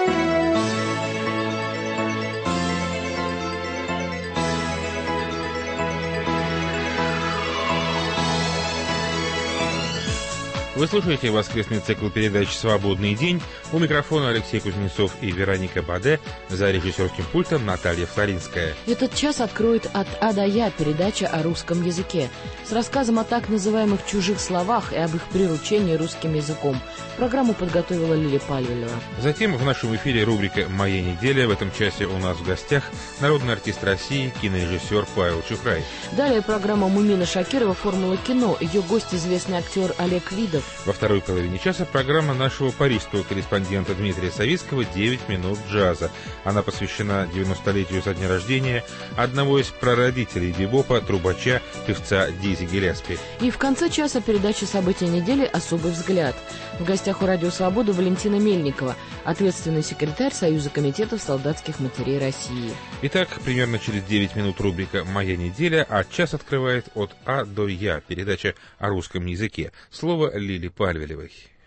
Вы слушаете воскресный цикл передач «Свободный день». У микрофона Алексей Кузнецов и Вероника Баде, за режиссерским пультом Наталья Флоринская. Этот час откроет «От А до Я» передача о русском языке с рассказом о так называемых чужих словах и об их приручении русским языком. Программу подготовила Лилия Пальвелева. Затем в нашем эфире рубрика «Моя неделя». В этом часе у нас в гостях народный артист России, кинорежиссер Павел Чухрай. Далее программа Мумина Шакирова «Формула кино». Ее гость известный актер Олег Видов. Во второй половине часа программа нашего парижского корреспондента Дмитрия Савицкого «9 минут джаза». Она посвящена 90-летию со дня рождения одного из прародителей бибопа, трубача, певца Дизи Гиллеспи. И в конце часа передачи «События недели. Особый взгляд». В гостях у Радио Свобода Валентина Мельникова, ответственный секретарь Союза комитетов солдатских матерей России. Итак, примерно через 9 минут рубрика «Моя неделя», а час открывает «От А до Я» передача о русском языке. Слово Лили Пальвелевой.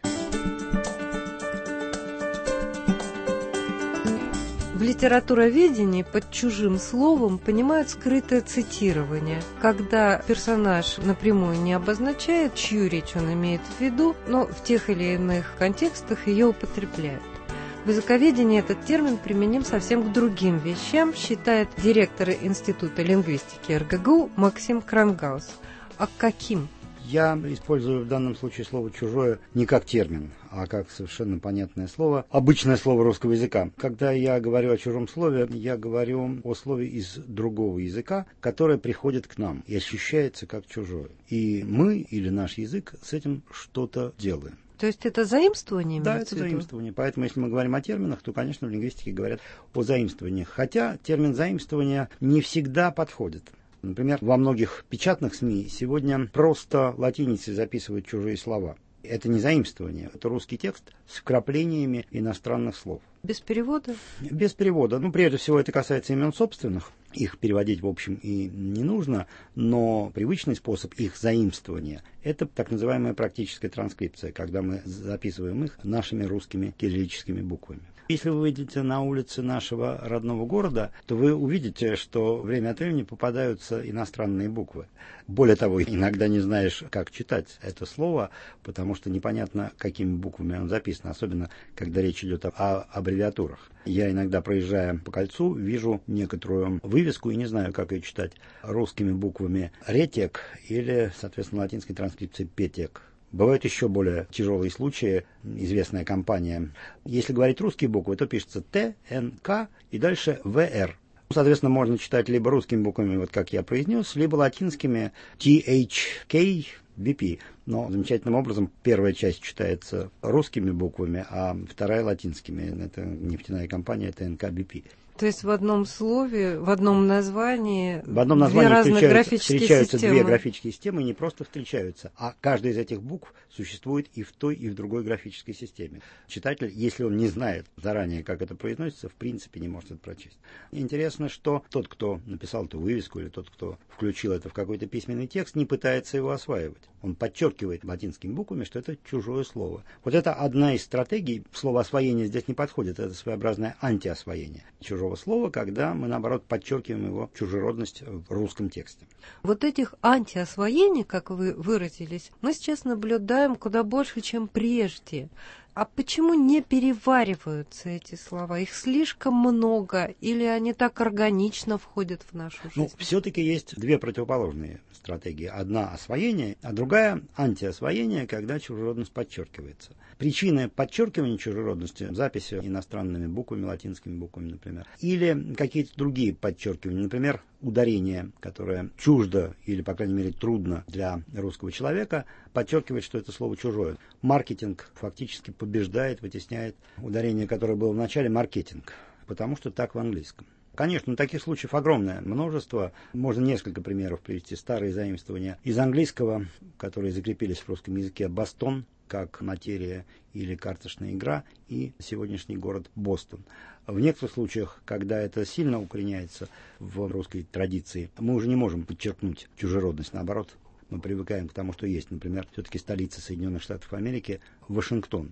В литературоведении под чужим словом понимают скрытое цитирование, когда персонаж напрямую не обозначает, чью речь он имеет в виду, но в тех или иных контекстах ее употребляет. В языковедении этот термин применим совсем к другим вещам, считает директор Института лингвистики РГГУ Максим Крангаус. А к каким? Я использую в данном случае слово «чужое» не как термин, а как совершенно понятное слово, обычное слово русского языка. Когда я говорю о чужом слове, я говорю о слове из другого языка, которое приходит к нам и ощущается как чужое. И мы или наш язык с этим что-то делаем. То есть это заимствование? Да, это заимствование. Поэтому, если мы говорим о терминах, то, конечно, в лингвистике говорят о заимствованиях. Хотя термин заимствования не всегда подходит. Например, во многих печатных СМИ сегодня просто латиницей записывают чужие слова. Это не заимствование, это русский текст с вкраплениями иностранных слов. Без перевода? Без перевода. Прежде всего, это касается имен собственных. Их переводить, в общем, и не нужно, но привычный способ их заимствования – это так называемая практическая транскрипция, когда мы записываем их нашими русскими кириллическими буквами. Если вы выйдете на улицы нашего родного города, то вы увидите, что время от времени попадаются иностранные буквы. Более того, иногда не знаешь, как читать это слово, потому что непонятно, какими буквами оно записано, особенно когда речь идет о аббревиатурах. Я иногда, проезжая по кольцу, вижу некоторую вывеску и не знаю, как ее читать русскими буквами «ретек» или, соответственно, латинской транскрипцией «петек». Бывают еще более тяжелые случаи. Известная компания. Если говорить русские буквы, то пишется Т, Н, К и дальше ВР. Соответственно, можно читать либо русскими буквами, вот как я произнес, либо латинскими THK, BP. Но замечательным образом первая часть читается русскими буквами, а вторая латинскими. Это нефтяная компания ТНК BP. То есть в одном слове, в одном названии, две разных встречаются две графические системы, и не просто встречаются, а каждая из этих букв существует и в той, и в другой графической системе. Читатель, если он не знает заранее, как это произносится, в принципе не может это прочесть. Интересно, что тот, кто написал эту вывеску, или тот, кто включил это в какой-то письменный текст, не пытается его осваивать. Он подчеркивает латинскими буквами, что это чужое слово. Вот это одна из стратегий. Слово «освоение» здесь не подходит, это своеобразное антиосвоение чужого слова, когда мы, наоборот, подчеркиваем его чужеродность в русском тексте. Вот этих антиосвоений, как вы выразились, мы сейчас наблюдаем куда больше, чем прежде. А почему не перевариваются эти слова? Их слишком много или они так органично входят в нашу жизнь? Все-таки есть две противоположные стратегии. Одна освоение, а другая антиосвоение, когда чужеродность подчеркивается. Причины подчеркивания чужеродности – записи иностранными буквами, латинскими буквами, например. Или какие-то другие подчеркивания, например, ударение, которое чуждо или, по крайней мере, трудно для русского человека, подчеркивает, что это слово чужое. Маркетинг фактически побеждает, вытесняет ударение, которое было в начале, маркетинг, потому что так в английском. Конечно, таких случаев огромное множество. Можно несколько примеров привести. Старые заимствования из английского, которые закрепились в русском языке. Бостон, как материя или карточная игра, и сегодняшний город Бостон. В некоторых случаях, когда это сильно укореняется в русской традиции, мы уже не можем подчеркнуть чужеродность. Наоборот, мы привыкаем к тому, что есть. Например, все-таки столица Соединенных Штатов Америки – Вашингтон.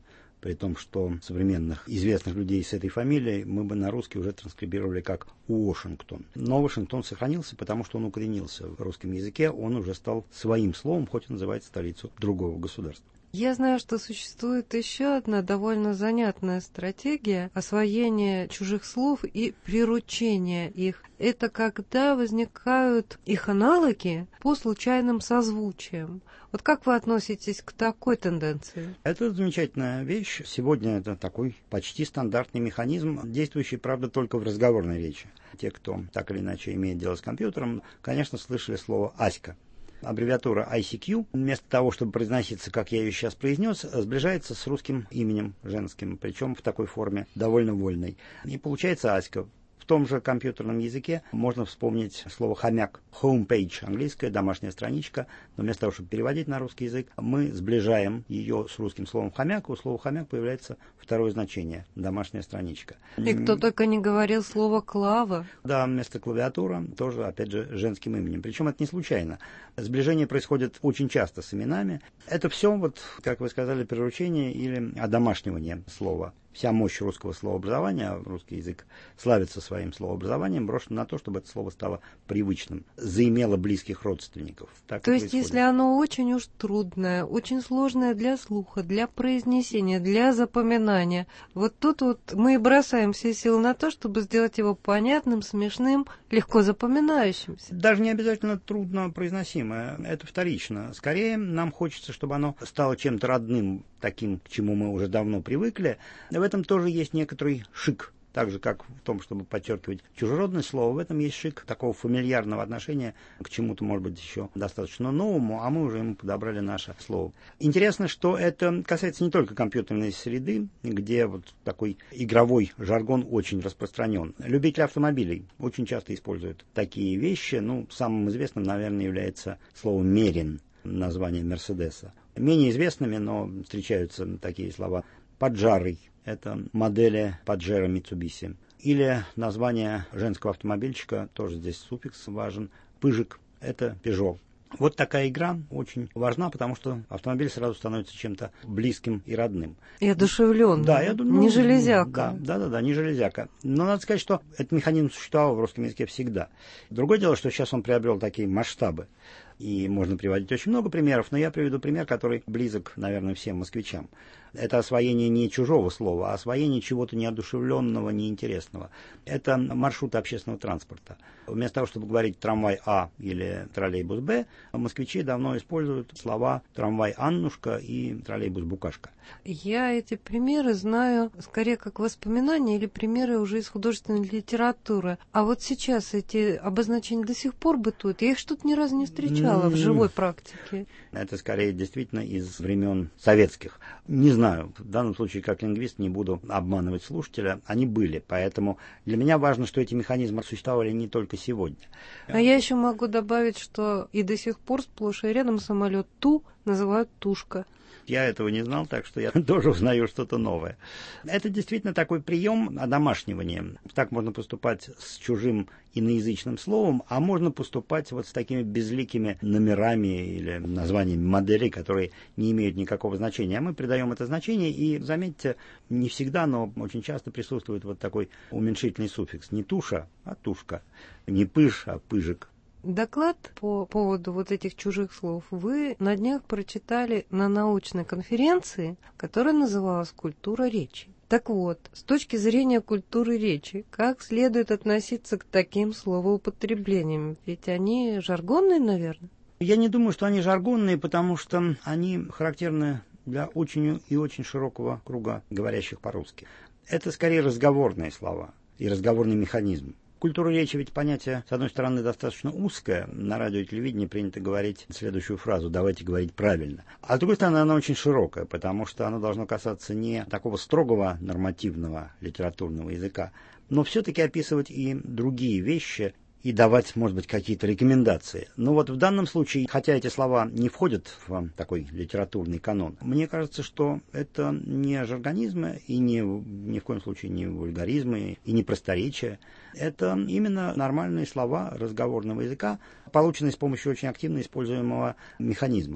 при том, что современных известных людей с этой фамилией мы бы на русский уже транскрибировали как Уошингтон. Но Вашингтон сохранился, потому что он укоренился в русском языке, он уже стал своим словом, хоть и называет столицу другого государства. Я знаю, что существует еще одна довольно занятная стратегия освоения чужих слов и приручения их. Это когда возникают их аналоги по случайным созвучиям. Вот как вы относитесь к такой тенденции? Это замечательная вещь. Сегодня это такой почти стандартный механизм, действующий, правда, только в разговорной речи. Те, кто так или иначе имеет дело с компьютером, конечно, слышали слово «аська». Аббревиатура ICQ, вместо того, чтобы произноситься, как я ее сейчас произнес, сближается с русским именем женским, причем в такой форме довольно вольной. И получается Аська. В том же компьютерном языке можно вспомнить слово «хомяк». Homepage, английская домашняя страничка. Но вместо того, чтобы переводить на русский язык, мы сближаем ее с русским словом «хомяк». У слова «хомяк» появляется второе значение – домашняя страничка. И кто только не говорил слово «клава». Да, вместо клавиатура тоже, опять же, женским именем. Причем это не случайно. Сближение происходит очень часто с именами. Это все, вот, как вы сказали, приручение или одомашнивание слова. Вся мощь русского словообразования, русский язык славится своим словообразованием, брошена на то, чтобы это слово стало привычным, заимело близких родственников. Так то есть, если оно очень уж трудное, очень сложное для слуха, для произнесения, для запоминания, вот тут вот мы и бросаем все силы на то, чтобы сделать его понятным, смешным, легко запоминающимся. Даже не обязательно трудно произносимое, это вторично. Скорее, нам хочется, чтобы оно стало чем-то родным, таким, к чему мы уже давно привыкли. В этом тоже есть некоторый шик. Так же, как в том, чтобы подчеркивать чужеродное слово, в этом есть шик такого фамильярного отношения к чему-то, может быть, еще достаточно новому, а мы уже ему подобрали наше слово. Интересно, что это касается не только компьютерной среды, где вот такой игровой жаргон очень распространен. Любители автомобилей очень часто используют такие вещи. Ну, самым известным, наверное, является слово «мерин», название Мерседеса. Менее известными, но встречаются такие слова «поджарый». Это модели Паджеро Mitsubishi. Или название женского автомобильчика, тоже здесь суффикс важен, Пыжик. Это Peugeot. Вот такая игра очень важна, потому что автомобиль сразу становится чем-то близким и родным. И одушевленным. Да, я думаю, не железяка. Да, не железяка. Но надо сказать, что этот механизм существовал в русском языке всегда. Другое дело, что сейчас он приобрел такие масштабы. И можно приводить очень много примеров, но я приведу пример, который близок, наверное, всем москвичам. Это освоение не чужого слова, а освоение чего-то неодушевленного, неинтересного. Это маршруты общественного транспорта. Вместо того, чтобы говорить «трамвай А» или «троллейбус Б», москвичи давно используют слова «трамвай Аннушка» и «троллейбус Букашка». Я эти примеры знаю скорее как воспоминания или примеры уже из художественной литературы. А вот сейчас эти обозначения до сих пор бытуют. Я их что-то ни разу не встречала в живой практике. Это скорее действительно из времен советских. Не знаю, в данном случае как лингвист не буду обманывать слушателя. Они были, поэтому для меня важно, что эти механизмы существовали не только сегодня. А я еще могу добавить, что и до сих пор сплошь и рядом самолет Ту называют Тушка. Я этого не знал, так что я тоже узнаю что-то новое. Это действительно такой прием одомашнивания. Так можно поступать с чужим иноязычным словом, а можно поступать вот с такими безликими номерами или названиями моделей, которые не имеют никакого значения. А мы придаем это значение, и, заметьте, не всегда, но очень часто присутствует вот такой уменьшительный суффикс. Не туша, а тушка. Не пыж, а пыжик. Доклад по поводу вот этих чужих слов вы на днях прочитали на научной конференции, которая называлась «Культура речи». Так вот, с точки зрения культуры речи, как следует относиться к таким словоупотреблениям? Ведь они жаргонные, наверное? Я не думаю, что они жаргонные, потому что они характерны для очень и очень широкого круга говорящих по-русски. Это скорее разговорные слова и разговорный механизм. Культура речи ведь понятие, с одной стороны, достаточно узкое. На радио и телевидении принято говорить следующую фразу «давайте говорить правильно». А с другой стороны, она очень широкая, потому что она должна касаться не такого строгого нормативного литературного языка, но все-таки описывать и другие вещи, и давать, может быть, какие-то рекомендации. Но вот в данном случае, хотя эти слова не входят в такой литературный канон, мне кажется, что это не жаргонизмы и ни в коем случае не вульгаризмы и не просторечия. Это именно нормальные слова разговорного языка, полученные с помощью очень активно используемого механизма.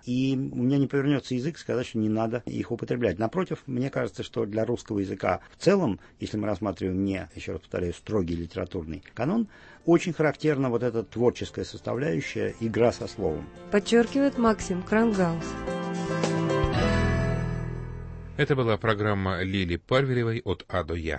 и у меня не повернется язык сказать, что не надо их употреблять. Напротив, мне кажется, что для русского языка в целом, если мы рассматриваем не, еще раз повторяю, строгий литературный канон, очень характерна вот эта творческая составляющая, игра со словом. Подчеркивает Максим Крангаус. Это была программа Лили Пальвелевой «От А до Я».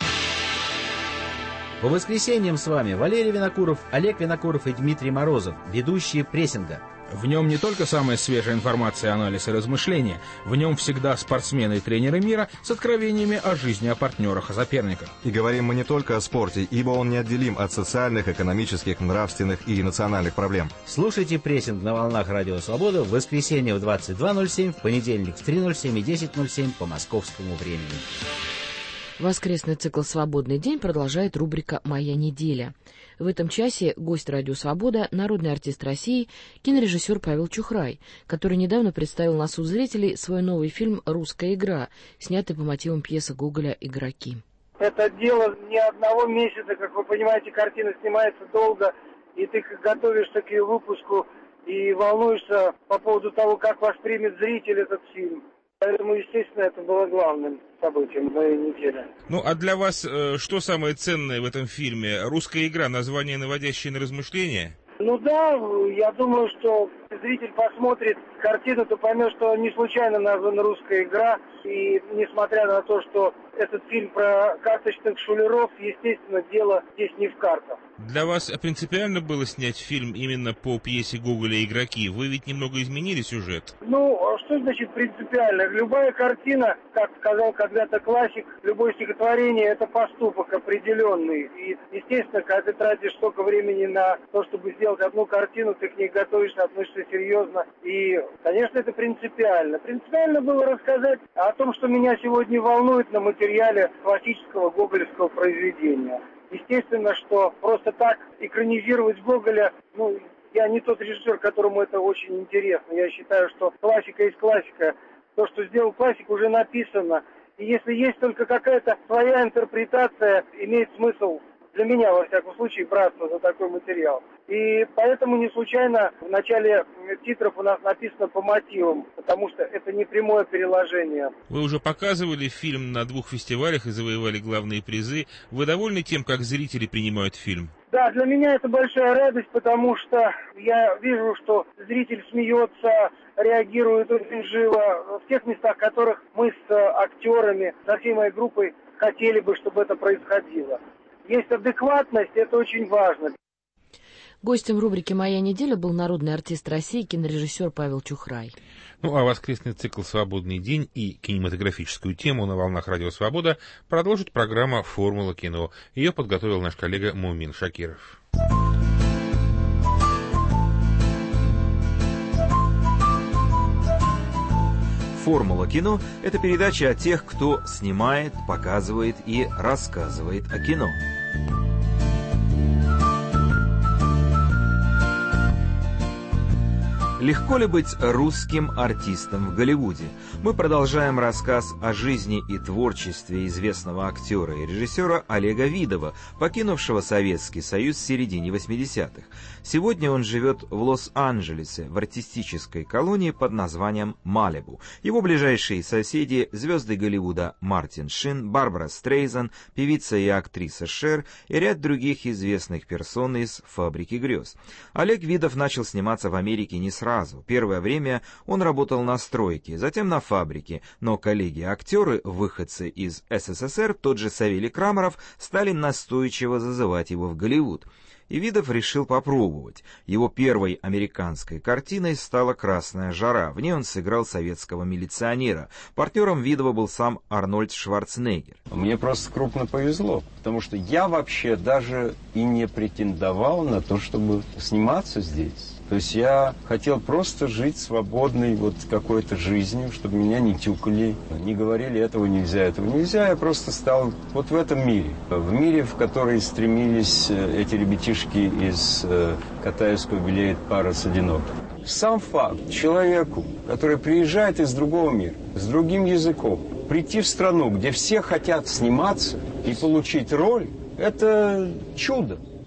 По воскресеньям с вами Валерий Винокуров, Олег Винокуров и Дмитрий Морозов, ведущие прессинга. В нем не только самая свежая информация, анализ и размышления. В нем всегда спортсмены и тренеры мира с откровениями о жизни, о партнерах, о соперниках. И говорим мы не только о спорте, ибо он неотделим от социальных, экономических, нравственных и национальных проблем. Слушайте прессинг на волнах Радио Свобода в воскресенье в 22:07, в понедельник в 3:07 и 10:07 по московскому времени. Воскресный цикл «Свободный день» продолжает рубрика «Моя неделя». В этом часе гость «Радио Свобода» — народный артист России, кинорежиссер Павел Чухрай, который недавно представил на суд зрителей свой новый фильм «Русская игра», снятый по мотивам пьесы Гоголя «Игроки». Это дело не одного месяца, как вы понимаете, картина снимается долго, и ты готовишься к ее выпуску и волнуешься по поводу того, как воспримет зритель этот фильм. Поэтому, естественно, это было главным событием моей недели. Ну, а для вас что самое ценное в этом фильме? «Русская игра», название, наводящее на размышления? Ну да, я думаю, что зритель посмотрит картину, то поймет, что не случайно названа «Русская игра». И несмотря на то, что этот фильм про карточных шулеров, естественно, дело здесь не в картах. Для вас принципиально было снять фильм именно по пьесе Гоголя «Игроки»? Вы ведь немного изменили сюжет. Ну, что значит принципиально? Любая картина, как сказал когда-то классик, любое стихотворение — это поступок определенный. И, естественно, когда ты тратишь столько времени на то, чтобы сделать одну картину, ты к ней готовишься, относишься серьезно. И, конечно, это принципиально. Принципиально было рассказать о том, что меня сегодня волнует на материале классического гоголевского произведения. Естественно, что просто так экранизировать Гоголя, я не тот режиссер, которому это очень интересно. Я считаю, что классика есть классика. То, что сделал классик, уже написано. И если есть только какая-то своя интерпретация, имеет смысл для меня, во всяком случае, браться за такой материал. И поэтому не случайно в начале титров у нас написано по мотивам, потому что это не прямое переложение. Вы уже показывали фильм на 2 фестивалях и завоевали главные призы. Вы довольны тем, как зрители принимают фильм? Да, для меня это большая радость, потому что я вижу, что зритель смеется, реагирует очень живо в тех местах, в которых мы с актерами, со всей моей группой хотели бы, чтобы это происходило. Есть адекватность, это очень важно. Гостем рубрики «Моя неделя» был народный артист России, кинорежиссер Павел Чухрай. Ну а воскресный цикл «Свободный день» и кинематографическую тему на волнах Радио Свобода продолжит программа «Формула кино». Ее подготовил наш коллега Мумин Шакиров. «Формула кино» — это передача о тех, кто снимает, показывает и рассказывает о кино. Легко ли быть русским артистом в Голливуде? Мы продолжаем рассказ о жизни и творчестве известного актера и режиссера Олега Видова, покинувшего Советский Союз в середине 80-х. Сегодня он живет в Лос-Анджелесе, в артистической колонии под названием Малибу. Его ближайшие соседи — звезды Голливуда Мартин Шин, Барбара Стрейзанд, певица и актриса Шер и ряд других известных персон из «Фабрики грез». Олег Видов начал сниматься в Америке не сразу. Первое время он работал на стройке, затем на фабрике, но коллеги-актеры, выходцы из СССР, тот же Савелий Крамаров, стали настойчиво зазывать его в Голливуд. И Видов решил попробовать. Его первой американской картиной стала «Красная жара». В ней он сыграл советского милиционера. Партнером Видова был сам Арнольд Шварценеггер. Мне просто крупно повезло, потому что я вообще даже и не претендовал на то, чтобы сниматься здесь. То есть я хотел просто жить свободной вот какой-то жизнью, чтобы меня не тюкали, не говорили этого нельзя. Я просто стал вот в этом мире. В мире, в который стремились эти ребятишки из «Катаевского белеет парус одинокий». Сам факт человеку, который приезжает из другого мира, с другим языком, прийти в страну, где все хотят сниматься и получить роль, это чудо.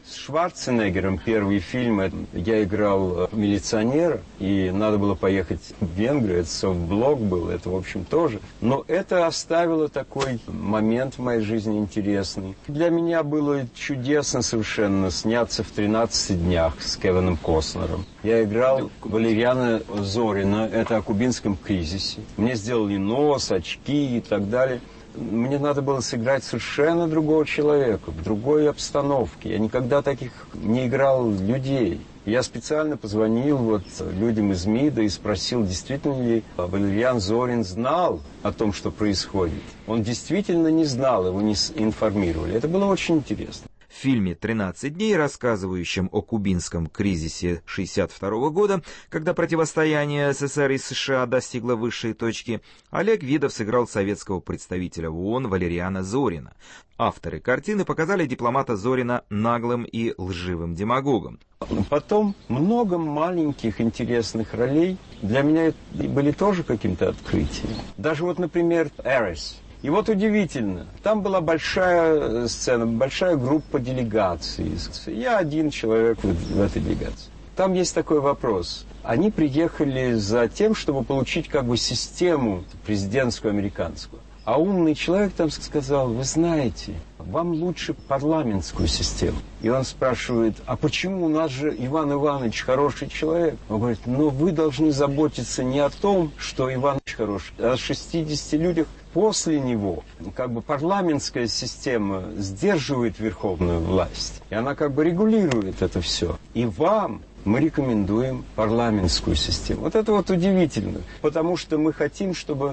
С Шварценеггером первый фильм, я играл милиционера, и надо было поехать в Венгрию, это софтблок был, это, в общем, тоже. Но это оставило такой момент в моей жизни интересный. Для меня было чудесно совершенно сняться в «13 днях» с Кевином Костнером. Я играл Валериана Зорина, это о кубинском кризисе. Мне сделали нос, очки и так далее. Мне надо было сыграть совершенно другого человека, в другой обстановке. Я никогда таких не играл людей. Я специально позвонил людям из МИДа и спросил, действительно ли Валериан Зорин знал о том, что происходит. Он действительно не знал, его не информировали. Это было очень интересно. В фильме «13 дней», рассказывающем о кубинском кризисе 1962 года, когда противостояние СССР и США достигло высшей точки, Олег Видов сыграл советского представителя в ООН Валериана Зорина. Авторы картины показали дипломата Зорина наглым и лживым демагогом. Потом много маленьких интересных ролей для меня были тоже каким-то открытием. Даже например, «Эрис». И удивительно, там была большая сцена, большая группа делегаций. Я один человек в этой делегации. Там есть такой вопрос. Они приехали за тем, чтобы получить систему президентскую американскую. А умный человек там сказал, вы знаете, вам лучше парламентскую систему. И он спрашивает, а почему у нас же Иван Иванович хороший человек? Он говорит, вы должны заботиться не о том, что Иван Иванович хороший, а о 60 людях после него. Парламентская система сдерживает верховную власть. И она регулирует это все. И вам мы рекомендуем парламентскую систему. Это удивительно, потому что мы хотим, чтобы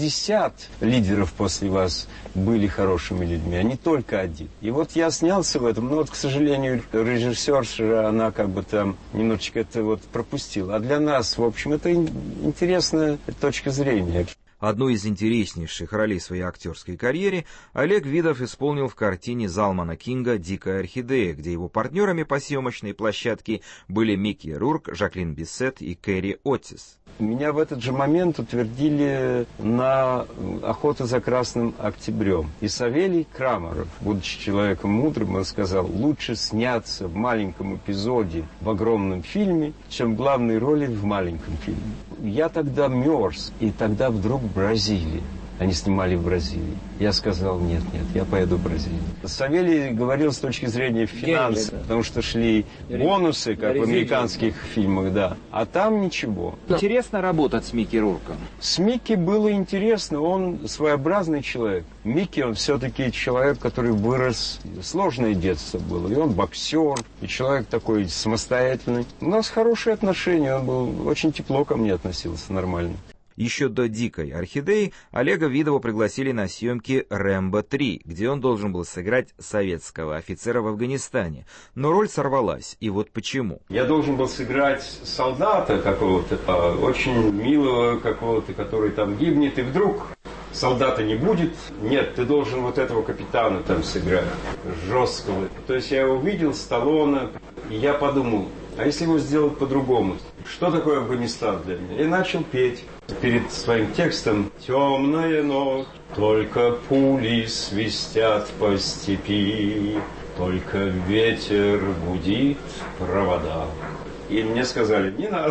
60 лидеров после вас были хорошими людьми, а не только один. И я снялся в этом, но к сожалению, режиссерша, она там немножечко это пропустила. А для нас, в общем, это интересная точка зрения. Одну из интереснейших ролей в своей актерской карьере Олег Видов исполнил в картине Залмана Кинга «Дикая орхидея», где его партнерами по съемочной площадке были Микки Рурк, Жаклин Биссет и Кэрри Оттис. Меня в этот же момент утвердили на «Охоту за Красным Октябрем». И Савелий Крамаров, будучи человеком мудрым, он сказал, лучше сняться в маленьком эпизоде в огромном фильме, чем в главной роли в маленьком фильме. Я тогда мерз, и тогда вдруг Бразилия. Они снимали в Бразилии. Я сказал, нет, я поеду в Бразилию. Савелий говорил с точки зрения финансов, потому что шли бонусы, как в американских фильмах, да. А там ничего. Интересно работать с Микки Рурком? С Микки было интересно, он своеобразный человек. Микки, он все-таки человек, который вырос, сложное детство было. И он боксер, и человек такой самостоятельный. У нас хорошие отношения, он был очень тепло ко мне относился, нормально. Еще до «Дикой орхидеи» Олега Видова пригласили на съемки «Рэмбо 3», где он должен был сыграть советского офицера в Афганистане. Но роль сорвалась, и почему. Я должен был сыграть солдата какого-то, очень милого какого-то, который там гибнет, и вдруг солдата не будет. Нет, ты должен этого капитана там сыграть, жесткого. То есть я его видел, Сталлоне, и я подумал, а если его сделать по-другому? Что такое Афганистан для меня? И начал петь перед своим текстом. Темная ночь, только пули свистят по степи, только ветер гудит провода. И мне сказали, не надо.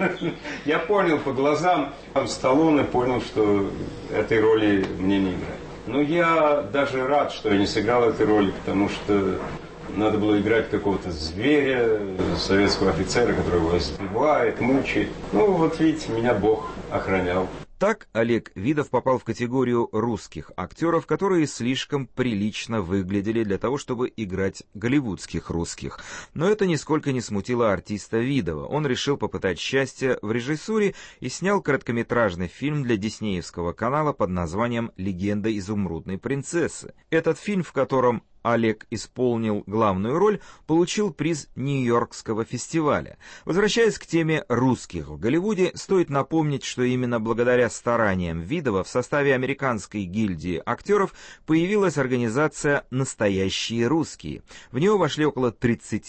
Я понял по глазам, Сталлоне понял, что этой роли мне не играть. Но я даже рад, что я не сыграл этой роли, потому что надо было играть какого-то зверя, советского офицера, который его избивает, мучает. Видите, меня Бог охранял. Так Олег Видов попал в категорию русских актеров, которые слишком прилично выглядели для того, чтобы играть голливудских русских. Но это нисколько не смутило артиста Видова. Он решил попытать счастье в режиссуре и снял короткометражный фильм для диснеевского канала под названием «Легенда изумрудной принцессы». Этот фильм, в котором Олег исполнил главную роль, получил приз Нью-Йоркского фестиваля. Возвращаясь к теме русских в Голливуде, стоит напомнить, что именно благодаря стараниям Видова в составе американской гильдии актеров появилась организация «Настоящие русские». В нее вошли около 30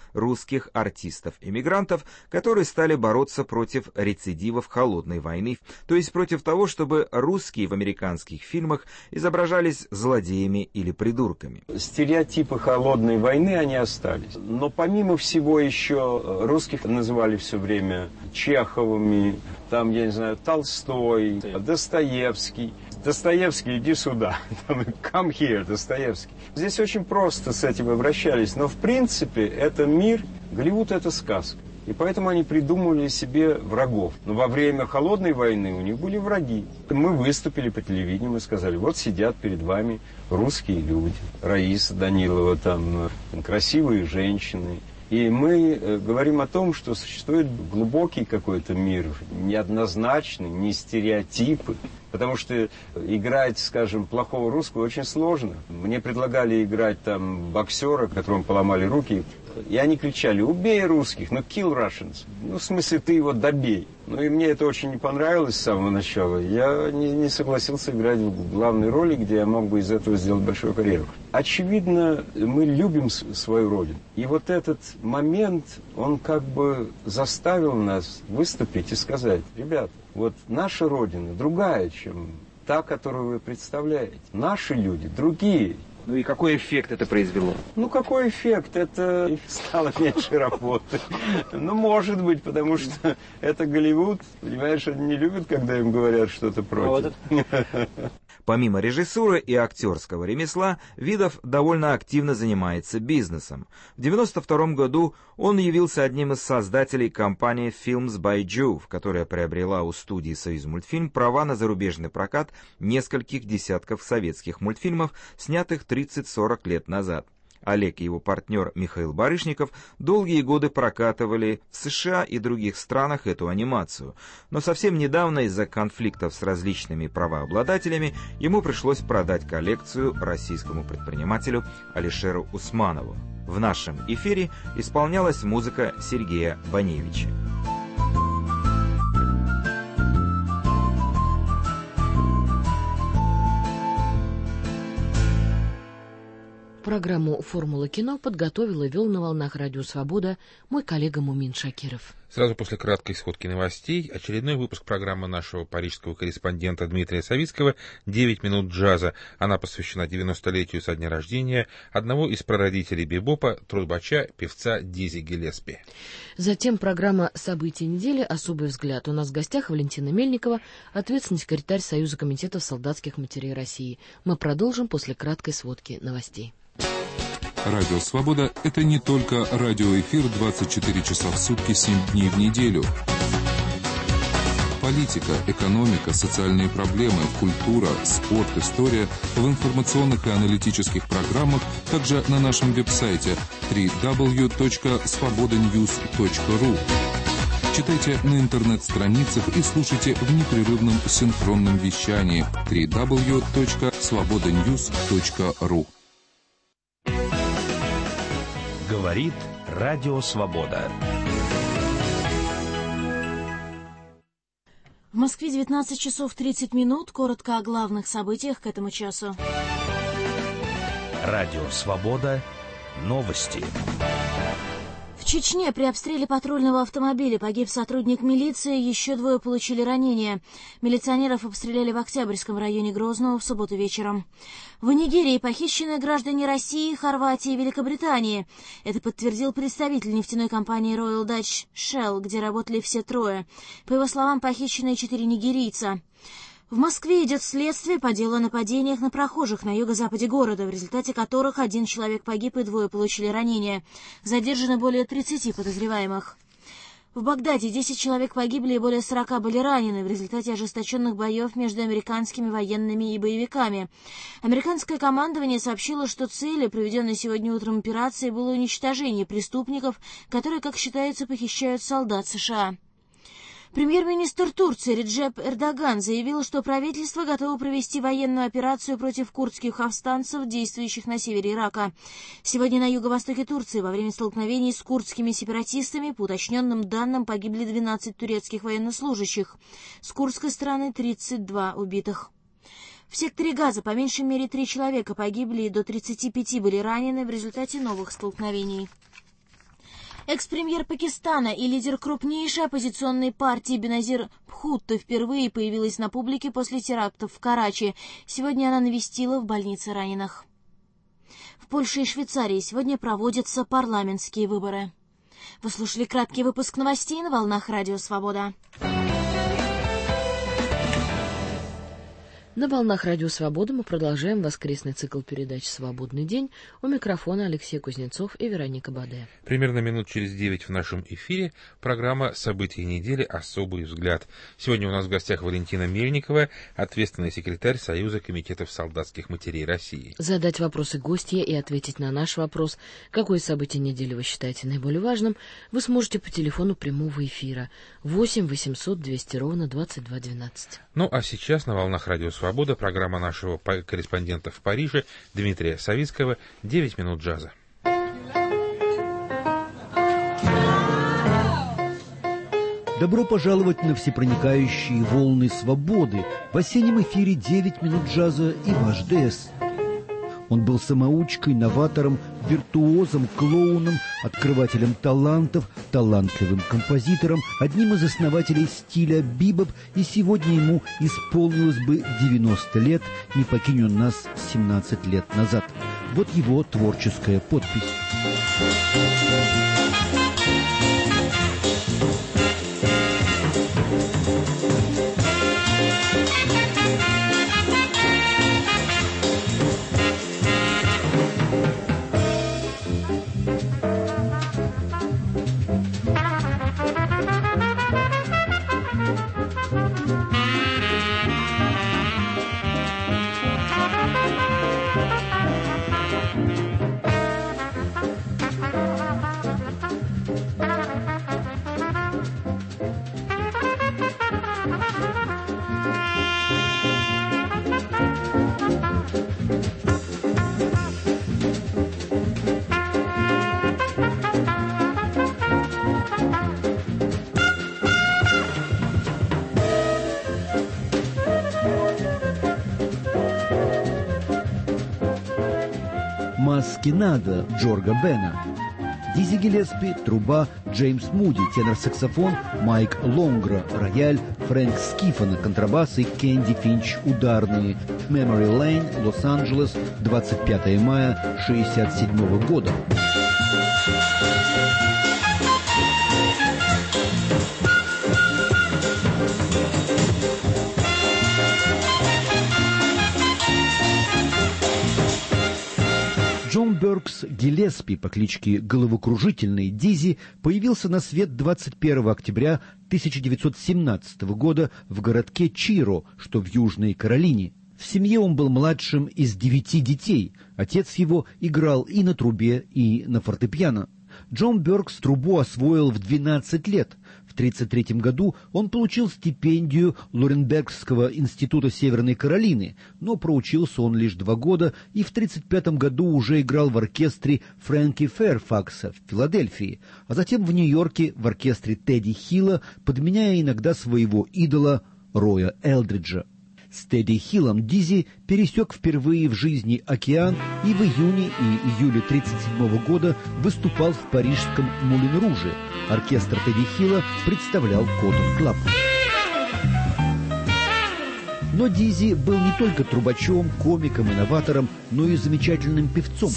русских артистов-эмигрантов, которые стали бороться против рецидивов холодной войны, то есть против того, чтобы русские в американских фильмах изображались злодеями или придурками. Стереотипы холодной войны, они остались. Но помимо всего еще русских называли все время Чеховыми, там, я не знаю, Толстой, Достоевский. Достоевский, иди сюда. Come here, Достоевский. Здесь очень просто с этим обращались. Но в принципе это мир, Голливуд это сказка. И поэтому они придумывали себе врагов. Но во время холодной войны у них были враги. Мы выступили по телевидению, мы сказали, вот сидят перед вами русские люди. Раиса Данилова, там красивые женщины. И мы говорим о том, что существует глубокий какой-то мир, неоднозначный, не стереотипы. Потому что играть, скажем, плохого русского очень сложно. Мне предлагали играть там боксера, которому поломали руки. И они кричали, убей русских, ну kill Russians. Ну, в смысле, ты его добей. Ну, и мне это очень не понравилось с самого начала. Я не согласился играть в главной роли, где я мог бы из этого сделать большую карьеру. Очевидно, мы любим свою родину. И вот этот момент, он как бы заставил нас выступить и сказать, ребята, вот наша родина другая, чем та, которую вы представляете. Наши люди другие. Ну и какой эффект это произвело? Ну, какой эффект? Это стало меньше работы. Ну, может быть, потому что это Голливуд. Понимаешь, они не любят, когда им говорят что-то против. Помимо режиссуры и актерского ремесла, Видов довольно активно занимается бизнесом. В 1992 году он явился одним из создателей компании Films by Juve, которая приобрела у студии «Союзмультфильм» права на зарубежный прокат нескольких десятков советских мультфильмов, снятых 30-40 лет назад. Олег и его партнер Михаил Барышников долгие годы прокатывали в США и других странах эту анимацию, но совсем недавно из-за конфликтов с различными правообладателями ему пришлось продать коллекцию российскому предпринимателю Алишеру Усманову. В нашем эфире исполнялась музыка Сергея Баневича. Программу «Формула кино» подготовил и вел на волнах Радио Свобода мой коллега Мумин Шакиров. Сразу после краткой сводки новостей очередной выпуск программы нашего парижского корреспондента Дмитрия Савицкого «9 минут джаза». Она посвящена 90-летию со дня рождения одного из прародителей бибопа, трубача, певца Дизи Гиллеспи. Затем программа «События недели. Особый взгляд». У нас в гостях Валентина Мельникова, ответственный секретарь Союза комитетов солдатских матерей России. Мы продолжим после краткой сводки новостей. Радио «Свобода» — это не только радиоэфир 24 часа в сутки, 7 дней в неделю. Политика, экономика, социальные проблемы, культура, спорт, история в информационных и аналитических программах, также на нашем веб-сайте www.svobodanews.ru. Читайте на интернет-страницах и слушайте в непрерывном синхронном вещании www.svobodanews.ru. Говорит Радио Свобода. В Москве 19 часов 30 минут. Коротко о главных событиях к этому часу. Радио Свобода. Новости. В Чечне при обстреле патрульного автомобиля погиб сотрудник милиции, еще двое получили ранения. Милиционеров обстреляли в Октябрьском районе Грозного в субботу вечером. В Нигерии похищены граждане России, Хорватии и Великобритании. Это подтвердил представитель нефтяной компании Royal Dutch Shell, где работали все трое. По его словам, похищены 4 нигерийца. В Москве идет следствие по делу о нападениях на прохожих на юго-западе города, в результате которых 1 человек погиб и 2 получили ранения. Задержаны более 30 подозреваемых. В Багдаде 10 человек погибли и более 40 были ранены в результате ожесточенных боев между американскими военными и боевиками. Американское командование сообщило, что целью проведенной сегодня утром операции было уничтожение преступников, которые, как считается, похищают солдат США. Премьер-министр Турции Реджеп Эрдоган заявил, что правительство готово провести военную операцию против курдских повстанцев, действующих на севере Ирака. Сегодня на юго-востоке Турции во время столкновений с курдскими сепаратистами, по уточненным данным, погибли 12 турецких военнослужащих. С курдской стороны 32 убитых. В секторе Газа по меньшей мере 3 человека погибли и до 35 были ранены в результате новых столкновений. Экс-премьер Пакистана и лидер крупнейшей оппозиционной партии Беназир Бхутто впервые появилась на публике после терактов в Карачи. Сегодня она навестила в больнице раненых. В Польше и Швейцарии сегодня проводятся парламентские выборы. Вы слушали краткий выпуск новостей на волнах Радио Свобода. На волнах Радио Свобода мы продолжаем воскресный цикл передач «Свободный день». У микрофона Алексей Кузнецов и Вероника Баде. Примерно минут через 9 в нашем эфире программа «События недели. Особый взгляд». Сегодня у нас в гостях Валентина Мельникова, ответственный секретарь Союза комитетов солдатских матерей России. Задать вопросы гостья и ответить на наш вопрос, какое событие недели вы считаете наиболее важным, вы сможете по телефону прямого эфира 8 800 200 ровно 2212. Ну а сейчас на волнах Радио Свобода программа нашего корреспондента в Париже Дмитрия Савицкого «9 минут джаза». Добро пожаловать на всепроникающие волны свободы. В осеннем эфире 9 минут джаза и ваш ДС. Он был самоучкой, новатором, виртуозом, клоуном, открывателем талантов, талантливым композитором, одним из основателей стиля бибоп, и сегодня ему исполнилось бы 90 лет, не покинь он нас 17 лет назад. Вот его творческая подпись. «Маскинада» Джорга Бена. Дизи Гиллеспи, труба, Джеймс Муди, тенор-саксофон, Майк Лонгра, рояль, Фрэнк Скифана, контрабасы, Кэнди Финч, ударные. Memory Lane, Лос-Анджелес, 25 мая 1967 года. Джон Бёркс Гиллеспи по кличке Головокружительный Дизи появился на свет 21 октября 1917 года в городке Чиро, что в Южной Каролине. В семье он был младшим из 9 детей. Отец его играл и на трубе, и на фортепиано. Джон Бёркс трубу освоил в 12 лет. В 1933 году он получил стипендию Лоренбергского института Северной Каролины, но проучился он лишь 2 года и в 1935 году уже играл в оркестре Фрэнки Фэрфакса в Филадельфии, а затем в Нью-Йорке в оркестре Тедди Хилла, подменяя иногда своего идола Роя Элдриджа. С Тедди Хиллом Дизи пересек впервые в жизни океан и в июне и июле 1937 года выступал в парижском Мулен-Руже. Оркестр Тедди Хилла представлял Коттон Клаб. Но Дизи был не только трубачом, комиком и новатором, но и замечательным певцом.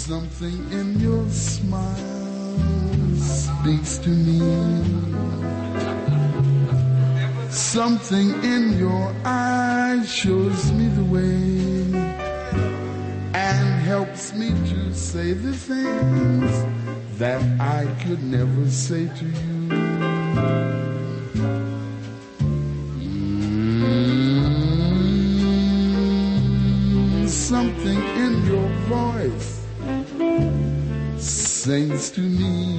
Something in your eyes shows me the way and helps me to say the things that I could never say to you. Something in your voice sings to me.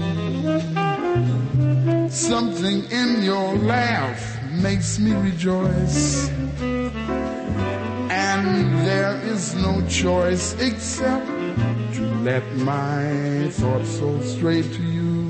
Something in your laugh makes me rejoice, and there is no choice except to let my thoughts so straight to you,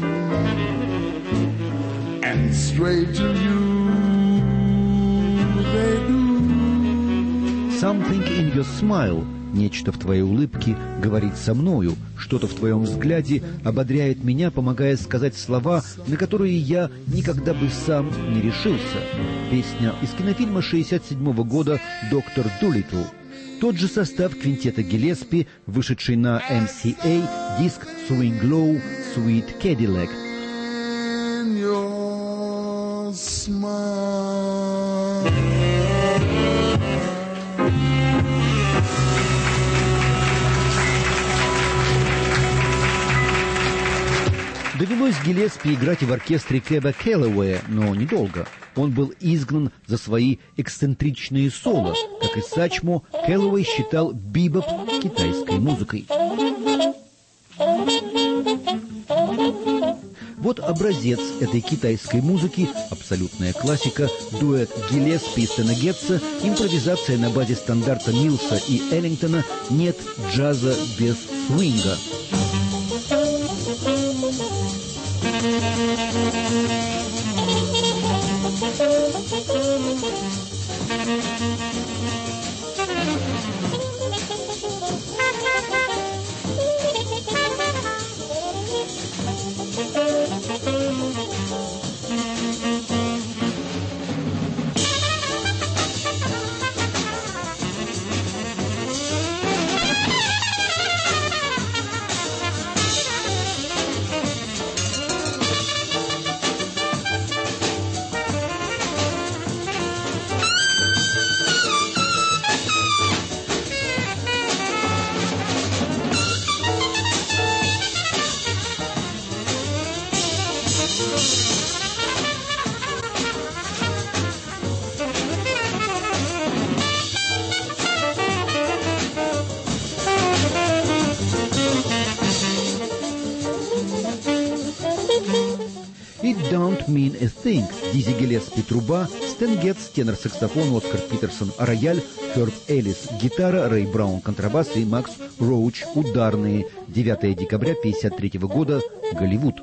and straight to you they do. Something in your smile Нечто в твоей улыбке говорит со мною, что-то в твоем взгляде ободряет меня, помогая сказать слова, на которые я никогда бы сам не решился. Песня из кинофильма 1967 года «Доктор Дулиттл». Тот же состав квинтета Гиллеспи, вышедший на MCA, диск «Swing Low, Sweet Cadillac». Довелось Гиллеспи играть и в оркестре Кэба Кэллоуэя, но недолго. Он был изгнан за свои эксцентричные соло. Как и Сачмо, Кэллоуэй считал бибоп китайской музыкой. Вот образец этой китайской музыки, абсолютная классика, дуэт Гиллеспи и Стэна Гетца, импровизация на базе стандарта Милса и Эллингтона, нет джаза без свинга. «It don't mean a thing», Дизи Гиллеспи – труба, Стэн Гетц – тенор-саксофон, Оскар Питерсон – рояль, Херб Эллис – гитара, Рэй Браун – контрабас и Макс Роуч – ударные. 9 декабря 1953 года, Голливуд.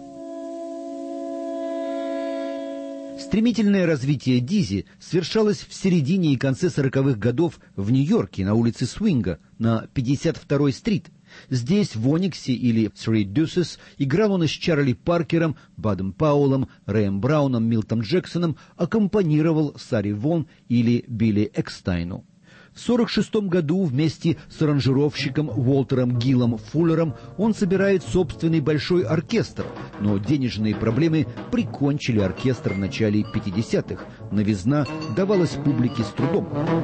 Стремительное развитие Дизи совершалось в середине и конце 40-х годов в Нью-Йорке на улице Свинга на 52-й стрит. Здесь, в Ониксе или Three Deuces, играл он и с Чарли Паркером, Бадом Пауэллом, Рэем Брауном, Милтом Джексоном, аккомпанировал Сари Вон или Билли Экстайну. В 1946 году вместе с аранжировщиком Уолтером Гиллом Фуллером он собирает собственный большой оркестр, но денежные проблемы прикончили оркестр в начале 50-х. Новизна давалась публике с трудом.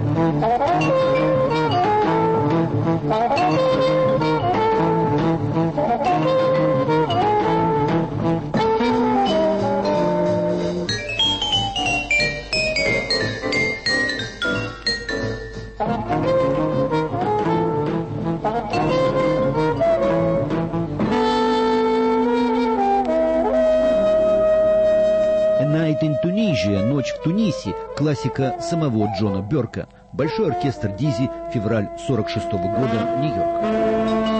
«Night in Tunisia», «Ночь в Тунисе», классика самого Джона Бёрка. Большой оркестр Дизи, февраль 1946 года, Нью-Йорк.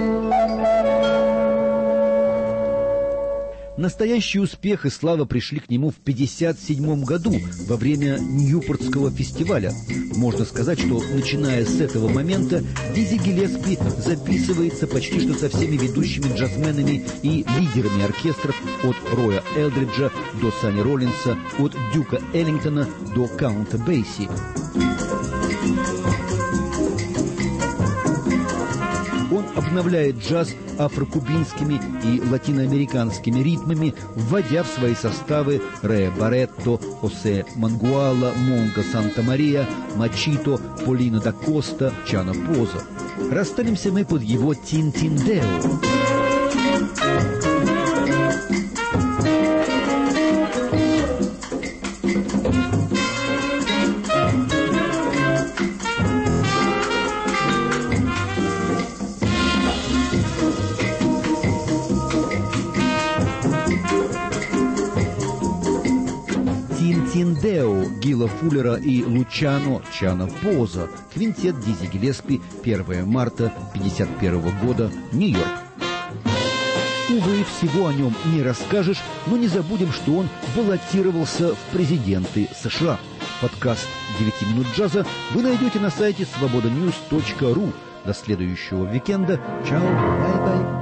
Настоящий успех и слава пришли к нему в 1957 году, во время Ньюпортского фестиваля. Можно сказать, что, начиная с этого момента, Дизи Гиллеспи записывается почти что со всеми ведущими джазменами и лидерами оркестров, от Роя Элдриджа до Санни Роллинса, от Дюка Эллингтона до Каунта Бейси. Он обновляет джаз афрокубинскими и латиноамериканскими ритмами, вводя в свои составы Рэя Барретто, Хосе Мангуала, Монго Санта-Мария, Мачито, Полино да Коста, Чано Позо. Расстанемся мы под его «Тин-Тин-Део». «Тин-Тин-Део» Гилла Фуллера и Лучано Чано Позо. Квинтет Дизи Гиллеспи, 1 марта 1951 года, Нью-Йорк. Увы, всего о нем не расскажешь, но не забудем, что он баллотировался в президенты США. Подкаст «9 минут джаза» вы найдете на сайте svobodanews.ru. До следующего уикенда. Чао, бай-бай.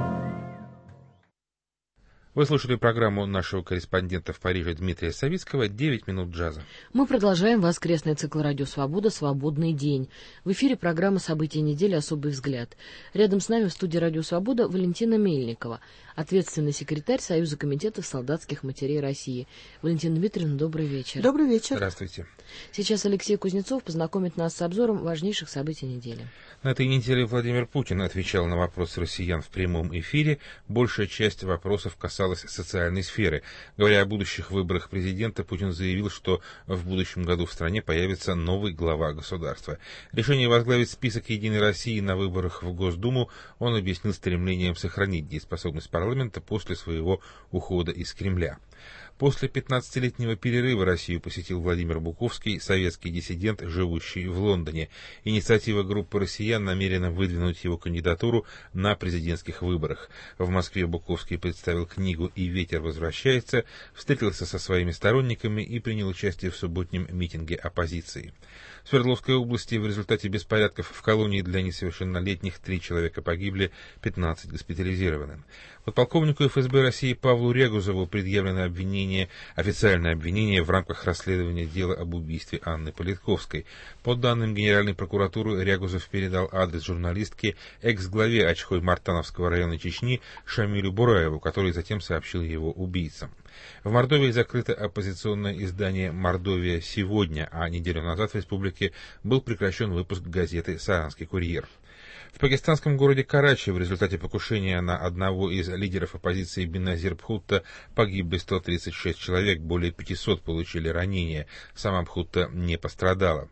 Вы слушали программу нашего корреспондента в Париже Дмитрия Савицкого «9 минут джаза». Мы продолжаем воскресный цикл «Радио Свобода. Свободный день». В эфире программа «События недели. Особый взгляд». Рядом с нами в студии «Радио Свобода» Валентина Мельникова, ответственный секретарь Союза комитетов солдатских матерей России. Валентина Дмитриевна, добрый вечер. Добрый вечер. Здравствуйте. Сейчас Алексей Кузнецов познакомит нас с обзором важнейших событий недели. На этой неделе Владимир Путин отвечал на вопросы россиян в прямом эфире. Большая часть вопросов касалась социальной сферы. Говоря о будущих выборах президента, Путин заявил, что в будущем году в стране появится новый глава государства. Решение возглавить список «Единой России» на выборах в Госдуму он объяснил стремлением сохранить дееспособность парламента после своего ухода из Кремля. После 15-летнего перерыва Россию посетил Владимир Буковский, советский диссидент, живущий в Лондоне. Инициатива группы россиян намерена выдвинуть его кандидатуру на президентских выборах. В Москве Буковский представил книгу «И ветер возвращается», встретился со своими сторонниками и принял участие в субботнем митинге оппозиции. В Свердловской области в результате беспорядков в колонии для несовершеннолетних 3 человека погибли, 15 госпитализированы. Подполковнику ФСБ России Павлу Рягузову предъявлено официальное обвинение в рамках расследования дела об убийстве Анны Политковской. По данным Генеральной прокуратуры, Рягузов передал адрес журналистки экс-главе Очхой-Мартановского района Чечни Шамилю Бураеву, который затем сообщил его убийцам. В Мордовии закрыто оппозиционное издание «Мордовия сегодня», а неделю назад в республике был прекращен выпуск газеты «Саранский курьер». В пакистанском городе Карачи в результате покушения на одного из лидеров оппозиции Беназир Бхутто погибли 136 человек, более 500 получили ранения. Сама Бхутто не пострадала.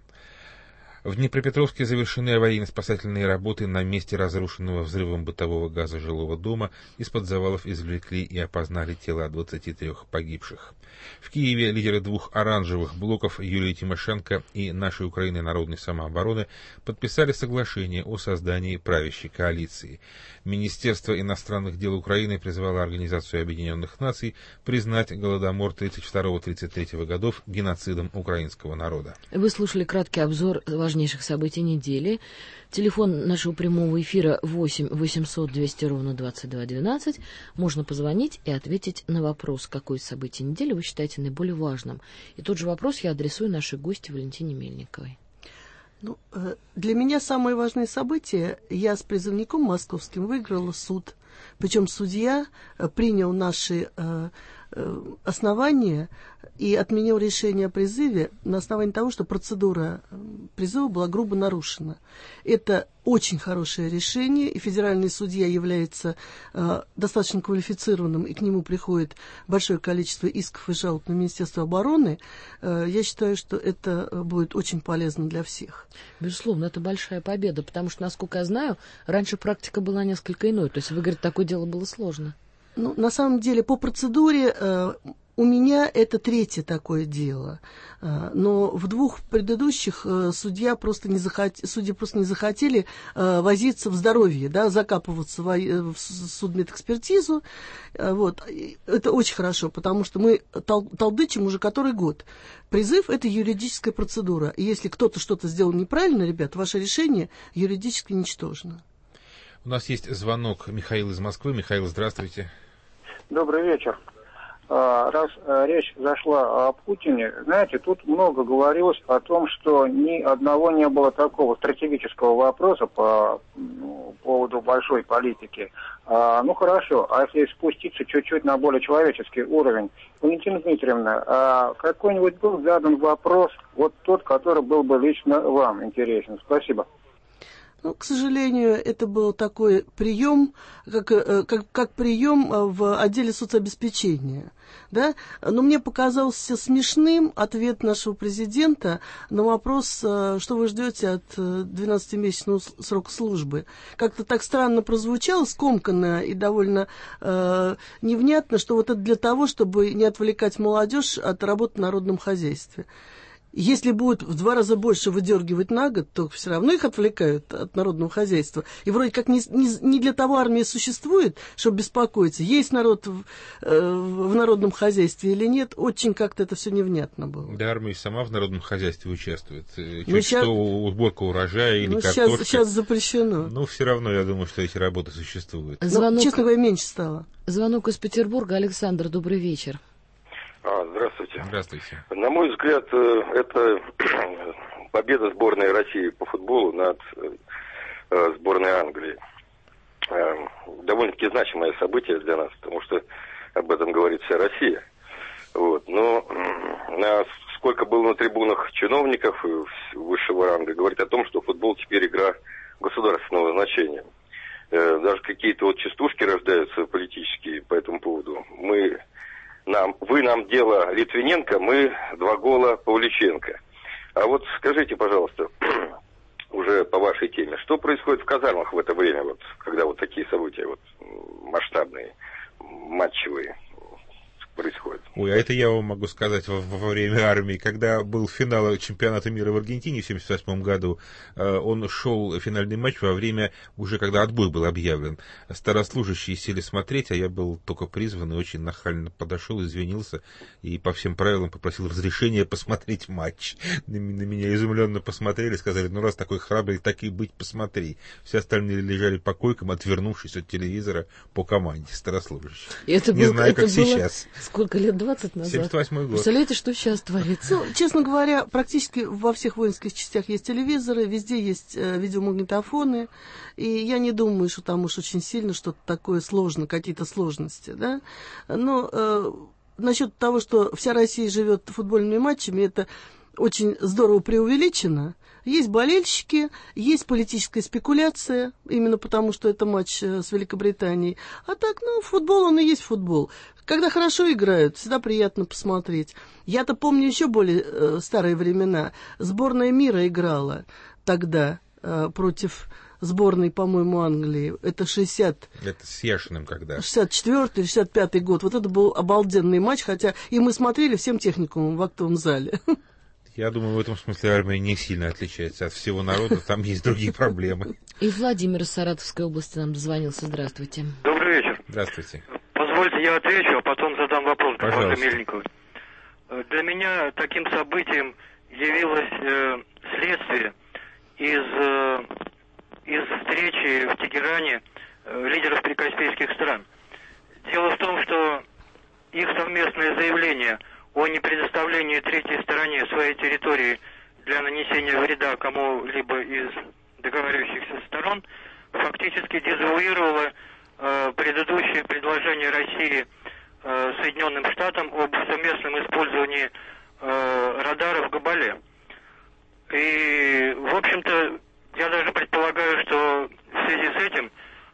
В Днепропетровске завершены аварийно-спасательные работы на месте разрушенного взрывом бытового газа жилого дома. Из-под завалов извлекли и опознали тела 23 погибших. В Киеве лидеры 2 оранжевых блоков Юлия Тимошенко и нашей Украины народной самообороны подписали соглашение о создании правящей коалиции. Министерство иностранных дел Украины призвало Организацию Объединенных Наций признать Голодомор 1932-1933 годов геноцидом украинского народа. Вы слушали краткий обзор важнейших событий недели. Телефон нашего прямого эфира 8 800 200 ровно 2212. Можно позвонить и ответить на вопрос, какое из событий недели вы считаете наиболее важным. И тот же вопрос я адресую нашей гости Валентине Мельниковой. Для меня самое важное событие: я с призывником московским выиграла суд. Причем судья принял наши основания и отменил решение о призыве на основании того, что процедура призыва была грубо нарушена. Это очень хорошее решение, и федеральный судья является достаточно квалифицированным, и к нему приходит большое количество исков и жалоб на Министерство обороны. Я считаю, что это будет очень полезно для всех. Безусловно, это большая победа, потому что, насколько я знаю, раньше практика была несколько иной. То есть, вы говорите, такое дело было сложно. На самом деле, по процедуре у меня это 3-е такое дело. Но в 2 предыдущих судьи просто не захотели возиться в здоровье, закапываться в судмедэкспертизу. Это очень хорошо, потому что мы толдычим уже который год. Призыв – это юридическая процедура. И если кто-то что-то сделал неправильно, ребят, ваше решение юридически ничтожно. У нас есть звонок. Михаил из Москвы. Михаил, здравствуйте. Добрый вечер. Раз речь зашла о Путине, знаете, тут много говорилось о том, что ни одного не было такого стратегического вопроса по поводу большой политики. Хорошо, а если спуститься чуть-чуть на более человеческий уровень, Валентина Дмитриевна, какой-нибудь был задан вопрос, вот тот, который был бы лично вам интересен? Спасибо. К сожалению, это был такой прием, как прием в отделе соцобеспечения. Да? Но мне показался смешным ответ нашего президента на вопрос, что вы ждете от 12-месячного срока службы. Как-то так странно прозвучало, скомканно и довольно невнятно, что вот это для того, чтобы не отвлекать молодежь от работы в народном хозяйстве. Если будут в 2 раза больше выдергивать на год, то все равно их отвлекают от народного хозяйства. И вроде как не для того армия существует, чтобы беспокоиться, есть народ в народном хозяйстве или нет. Очень как-то это все невнятно было. Да, армия сама в народном хозяйстве участвует. Чуть что уборка урожая или картошка. Сейчас запрещено. Но все равно, я думаю, что эти работы существуют. Звонок, честно говоря, меньше стало. Звонок из Петербурга. Александр, добрый вечер. Здравствуйте. Здравствуйте. На мой взгляд, это победа сборной России по футболу над сборной Англии. Довольно-таки значимое событие для нас, потому что об этом говорит вся Россия. Вот. Но сколько было на трибунах чиновников высшего ранга, говорит о том, что футбол теперь игра государственного значения. Даже какие-то частушки рождаются политические по этому поводу. Вы нам дело Литвиненко, мы 2 гола Павлюченко. А вот скажите, пожалуйста, уже по вашей теме, что происходит в казармах в это время, когда такие события масштабные, матчевые происходят? Ой, а это я вам могу сказать во время армии. Когда был финал чемпионата мира в Аргентине в 1978 году, он шел, финальный матч, во время, уже когда отбой был объявлен. Старослужащие сели смотреть, а я был только призван и очень нахально подошел, извинился и по всем правилам попросил разрешения посмотреть матч. На меня изумленно посмотрели, сказали, раз такой храбрый, так и быть, посмотри. Все остальные лежали по койкам, отвернувшись от телевизора по команде старослужащих. Не знаю, как сейчас. Сколько лет? 20 назад? 78 год. Представляете, что сейчас творится? Честно говоря, практически во всех воинских частях есть телевизоры, везде есть видеомагнитофоны, и я не думаю, что там уж очень сильно что-то такое сложно, какие-то сложности, да. Но насчет того, что вся Россия живет футбольными матчами, это очень здорово преувеличено. Есть болельщики, есть политическая спекуляция, именно потому, что это матч с Великобританией. А так, футбол, он и есть футбол. Когда хорошо играют, всегда приятно посмотреть. Я-то помню еще более старые времена. Сборная мира играла тогда против сборной, по-моему, Англии. Это 60... Это с Яшиным когда? 64-й, 65-й год. Вот это был обалденный матч, хотя и мы смотрели всем техникумом в актовом зале. Я думаю, в этом смысле армия не сильно отличается от всего народа, там есть другие проблемы. И Владимир из Саратовской области нам дозвонился. Здравствуйте. Добрый вечер. Здравствуйте. Позвольте, я отвечу, а потом задам вопрос Пожалуйста. Мельниковой. Для меня таким событием явилось следствие из встречи в Тегеране лидеров прикаспийских стран. Дело в том, что их совместное заявление о непредоставлении третьей стороне своей территории для нанесения вреда кому-либо из договаривающихся сторон фактически дезавуировало предыдущее предложение России Соединенным Штатам об совместном использовании радаров Габале. И, в общем-то, я даже предполагаю, что в связи с этим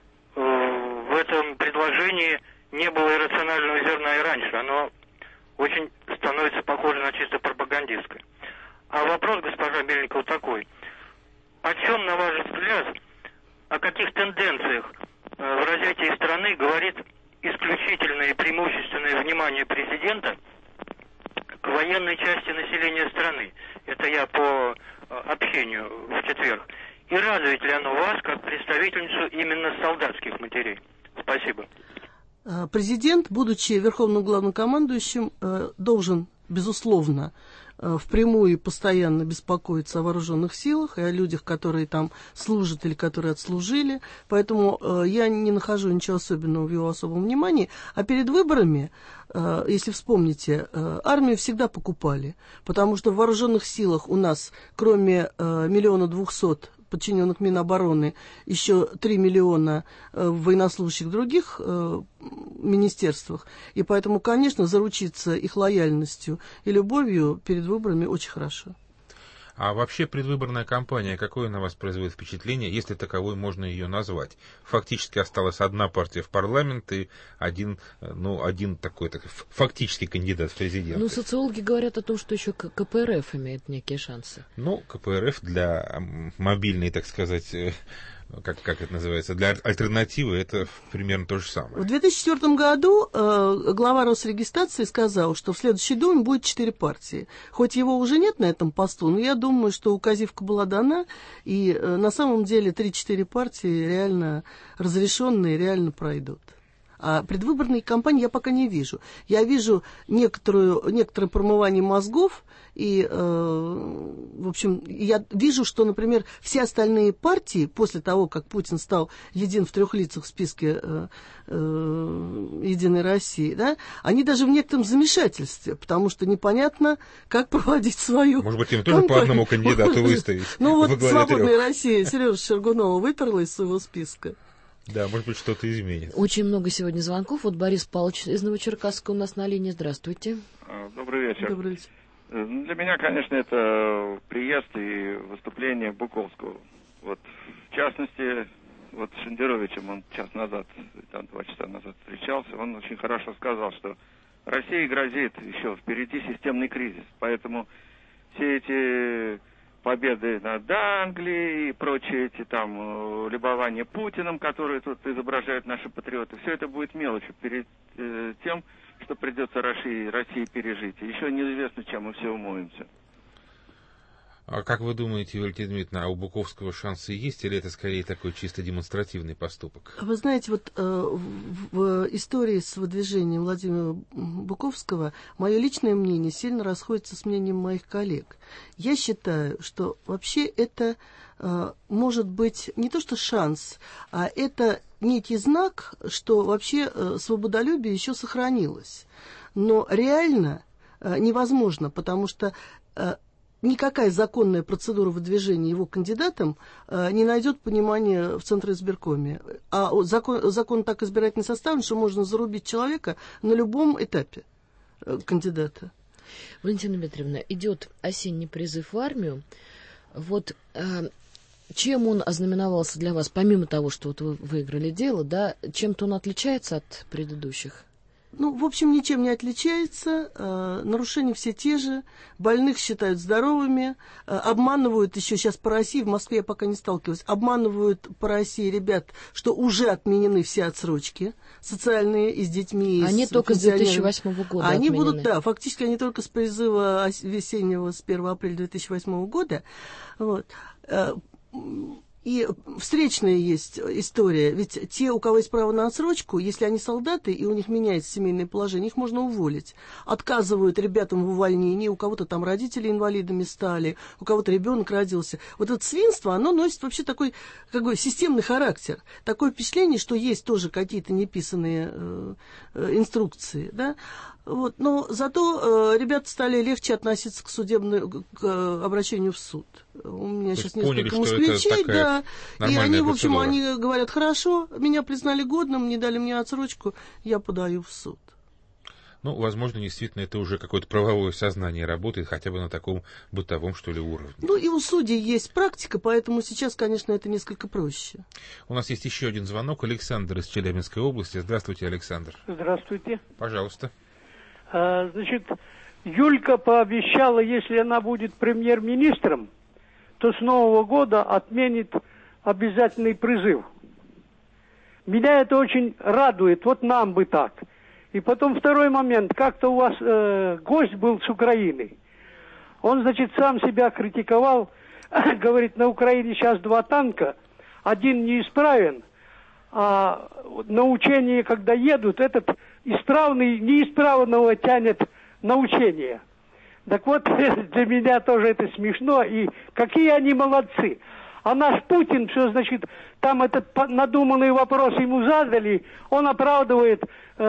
в этом предложении не было иррационального зерна и раньше. Оно очень становится похоже на чисто пропагандистское. А вопрос, госпожа Мельникова, такой. О чем, на ваш взгляд, о каких тенденциях в развитии страны говорит исключительное и преимущественное внимание президента к военной части населения страны? Это я по общению в четверг. И радует ли оно вас как представительницу именно солдатских матерей? Спасибо. Президент, будучи верховным главнокомандующим, должен, безусловно, впрямую и постоянно беспокоиться о вооруженных силах и о людях, которые там служат или которые отслужили. Поэтому я не нахожу ничего особенного в его особом внимании. А перед выборами, если вспомните, армию всегда покупали, потому что в вооруженных силах у нас, кроме 1 200 000 подчиненных Минобороны, еще 3 миллиона военнослужащих в других министерствах. И поэтому, конечно, заручиться их лояльностью и любовью перед выборами очень хорошо. А вообще предвыборная кампания, какое на вас производит впечатление, если таковой можно ее назвать? Фактически осталась одна партия в парламент и один такой фактический кандидат в президенты. Социологи говорят о том, что еще КПРФ имеет некие шансы. КПРФ для мобильной, так сказать, как это называется, для альтернативы это примерно то же самое. В 2004 году глава Росрегистрации сказал, что в следующей Думе будет 4 партии. Хоть его уже нет на этом посту, но я думаю, что указивка была дана, и на самом деле 3-4 партии реально разрешенные, реально пройдут. А предвыборной кампании я пока не вижу. Я вижу некоторое промывание мозгов, и, в общем, я вижу, что, например, все остальные партии, после того, как Путин стал един в 3 лицах в списке «Единой России», да, они даже в некотором замешательстве, потому что непонятно, как проводить свою Может быть, им тоже по одному кандидату выставить? Ну вот «Свободная Россия» Сережа Шаргунова выперла из своего списка. Да, может быть, что-то изменится. Очень много сегодня звонков. Вот Борис Павлович из Новочеркасска у нас на линии. Здравствуйте. Добрый вечер. Добрый вечер. Для меня, конечно, это приезд и выступление Буковского. Вот, в частности, вот с Шендеровичем он час назад, там 2 часа назад встречался, он очень хорошо сказал, что России грозит еще впереди системный кризис. Поэтому все эти победы над Англией и прочие эти там любования Путиным, которые тут изображают наши патриоты, все это будет мелочью перед тем, что придется России пережить. Еще неизвестно, чем мы все умоемся. А как вы думаете, Валентина Дмитриевна, а у Буковского шансы есть, или это скорее такой чисто демонстративный поступок? Вы знаете, вот в истории с выдвижением Владимира Буковского мое личное мнение сильно расходится с мнением моих коллег. Я считаю, что вообще это может быть не то что шанс, а это некий знак, что вообще свободолюбие еще сохранилось. Но реально невозможно, потому что никакая законная процедура выдвижения его кандидатом не найдет понимания в Центробиркоме. А закон так избирательно составлен, что можно зарубить человека на любом этапе кандидата. Валентина Дмитриевна, идет осенний призыв в армию. Вот чем он ознаменовался для вас, помимо того, что вот вы выиграли дело, да, чем-то он отличается от предыдущих? Ну, в общем, ничем не отличается. Нарушения все те же. Больных считают здоровыми. Обманывают еще сейчас по России, в Москве я пока не сталкивалась, обманывают по России ребят, что уже отменены все отсрочки социальные и с детьми. Они только с 2008 года Они отменены. будут, да, фактически они только с призыва весеннего с 1 апреля 2008 года. Вот. И встречная есть история, ведь те, у кого есть право на отсрочку, если они солдаты и у них меняется семейное положение, их можно уволить. Отказывают ребятам в увольнении, у кого-то там родители инвалидами стали, у кого-то ребенок родился. Вот это свинство, оно носит вообще такой как бы системный характер. Такое впечатление, что есть тоже какие-то неписанные инструкции, да. Вот, но зато ребята стали легче относиться к обращению в суд. У меня сейчас несколько москвичей, да, и они, в общем, они говорят, хорошо, меня признали годным, не дали мне отсрочку, я подаю в суд. Ну, возможно, действительно, это уже какое-то правовое сознание работает, хотя бы на таком бытовом, что ли, уровне. Ну, и у судей есть практика, поэтому сейчас, конечно, это несколько проще. У нас есть еще один звонок. Александр из Челябинской области. Здравствуйте, Александр. Здравствуйте. Пожалуйста. Значит, Юлька пообещала, если она будет премьер-министром, то с Нового года отменит обязательный призыв. Меня это очень радует, вот нам бы так. И потом второй момент, как-то у вас гость был с Украины. Он, значит, сам себя критиковал, говорит, на Украине сейчас 2 танка, один неисправен, а на учение, когда едут, этот исправный неисправного тянет на учение. Так вот, для меня тоже это смешно, и какие они молодцы. А наш Путин, что значит, там этот надуманный вопрос ему задали, он оправдывает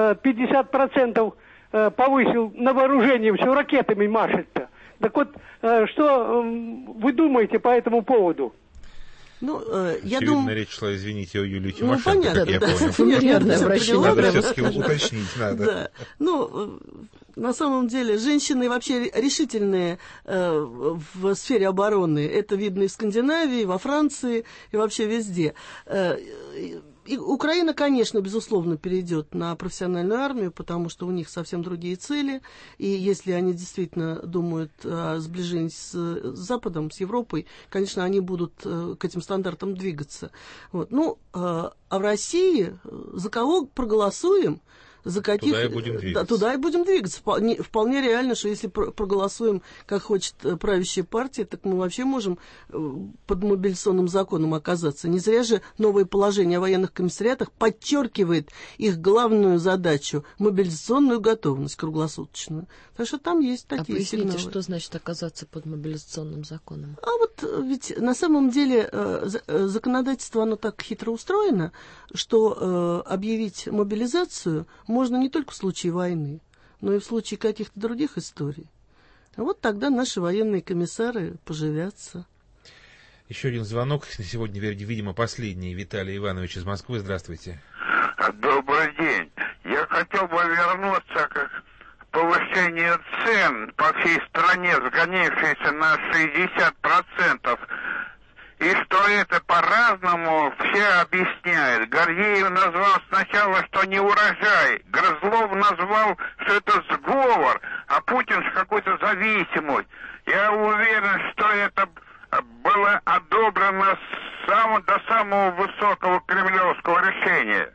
50% повысил на вооружение, все ракетами машет-то. Так вот, что вы думаете по этому поводу? Ну, я думаю... речь шла, извините, о Юлии Тимошенко, понятно, как я да, понял. Фамильярное обращение. Надо все-таки уточнить, надо. Да. Ну, на самом деле, женщины вообще решительные в сфере обороны. Это видно и в Скандинавии, и во Франции, и вообще везде. И Украина, конечно, безусловно, перейдет на профессиональную армию, потому что у них совсем другие цели. И если они действительно думают о сближении с Западом, с Европой, конечно, они будут к этим стандартам двигаться. Вот. Ну, а в России за кого проголосуем? За каких... Туда и будем двигаться. Да, туда и будем двигаться. Вполне реально, что если проголосуем, как хочет правящая партия, так мы вообще можем под мобилизационным законом оказаться. Не зря же новое положение о военных комиссариатах подчеркивает их главную задачу – мобилизационную готовность круглосуточную. Так что там есть такие сигналы. Поясните, что значит оказаться под мобилизационным законом? А вот ведь на самом деле законодательство, оно так хитро устроено, что объявить мобилизацию можно не только в случае войны, но и в случае каких-то других историй. А вот тогда наши военные комиссары поживятся. Еще один звонок. Сегодня, видимо, последний. Виталий Иванович из Москвы. Здравствуйте. Добрый день. Я хотел бы вернуться к повышению цен по всей стране, сгонившейся на 60%. И что это по-разному все объясняют. Гордеев назвал сначала, что не урожай. Грызлов назвал, что это сговор, а Путин какой-то зависимый. Я уверен, что это было одобрено до самого высокого кремлевского решения.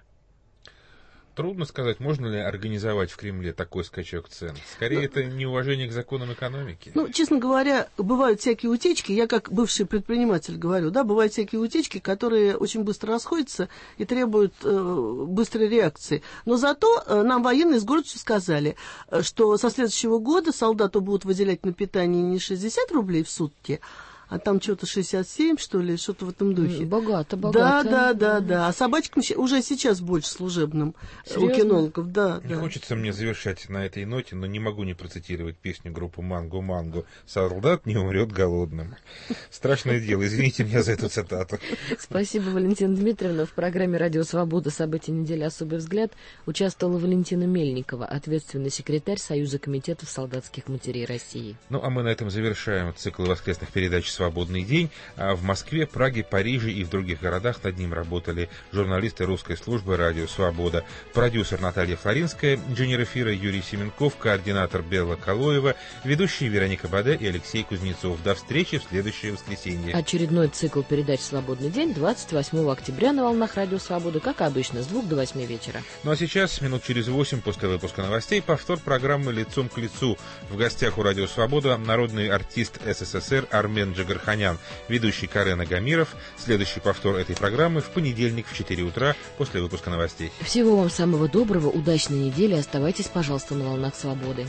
Трудно сказать, можно ли организовать в Кремле такой скачок цен. Скорее, это неуважение к законам экономики. Ну, честно говоря, бывают всякие утечки, я как бывший предприниматель говорю, да, бывают всякие утечки, которые очень быстро расходятся и требуют быстрой реакции. Но зато нам военные с гордостью сказали, что со следующего года солдату будут выделять на питание не 60 рублей в сутки, а там что-то 67, что ли, что-то в этом духе. Богато. Да. А собачкам уже сейчас больше служебным. Серьезно? У кинологов, да. Не хочется мне завершать на этой ноте, но не могу не процитировать песню группы «Манго-Манго». «Солдат не умрет голодным». Страшное дело, извините меня за эту цитату. Спасибо, Валентина Дмитриевна. В программе «Радио Свобода. События недели. Особый взгляд» участвовала Валентина Мельникова, ответственный секретарь Союза комитетов солдатских матерей России. Ну, а мы на этом завершаем цикл воскресных передач «Свободный день». А в Москве, Праге, Париже и в других городах над ним работали журналисты русской службы «Радио Свобода». Продюсер Наталья Флоринская, инженер эфира Юрий Семенков, координатор Белла Калоева, ведущие Вероника Баде и Алексей Кузнецов. До встречи в следующее воскресенье. Очередной цикл передач «Свободный день» 28 октября на волнах «Радио Свобода», как обычно, с 2 до 8 вечера. Ну а сейчас, минут через 8 после выпуска новостей, повтор программы «Лицом к лицу». В гостях у «Радио Свобода» народный артист СССР Армен Джигарханян, ведущий Карен Агамиров. Следующий повтор этой программы в понедельник в 4 утра после выпуска новостей. Всего вам самого доброго, удачной недели. Оставайтесь, пожалуйста, на волнах свободы.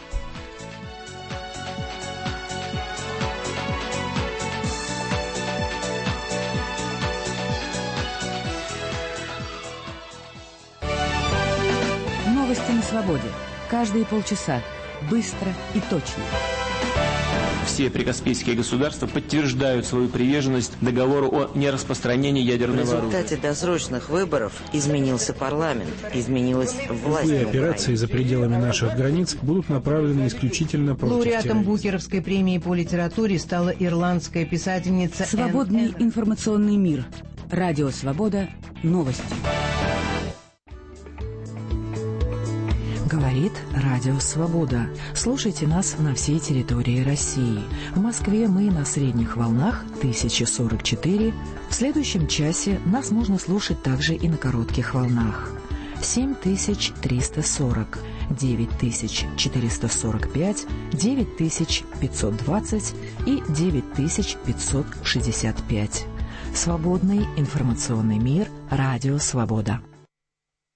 Новости на свободе. Каждые полчаса. Быстро и точно. Все прикаспийские государства подтверждают свою приверженность договору о нераспространении ядерного оружия. В результате досрочных выборов изменился парламент, изменилась власть. Любые операции за пределами наших границ будут направлены исключительно против Лауреатом терроризма. Букеровской премии по литературе стала ирландская писательница Свободный информационный мир. Радио Свобода. Новости. Говорит Радио Свобода. Слушайте нас на всей территории России. В Москве мы на средних волнах 1044. В следующем часе нас можно слушать также и на коротких волнах. 7340, 9445, 9520 и 9565. Свободный информационный мир. Радио Свобода.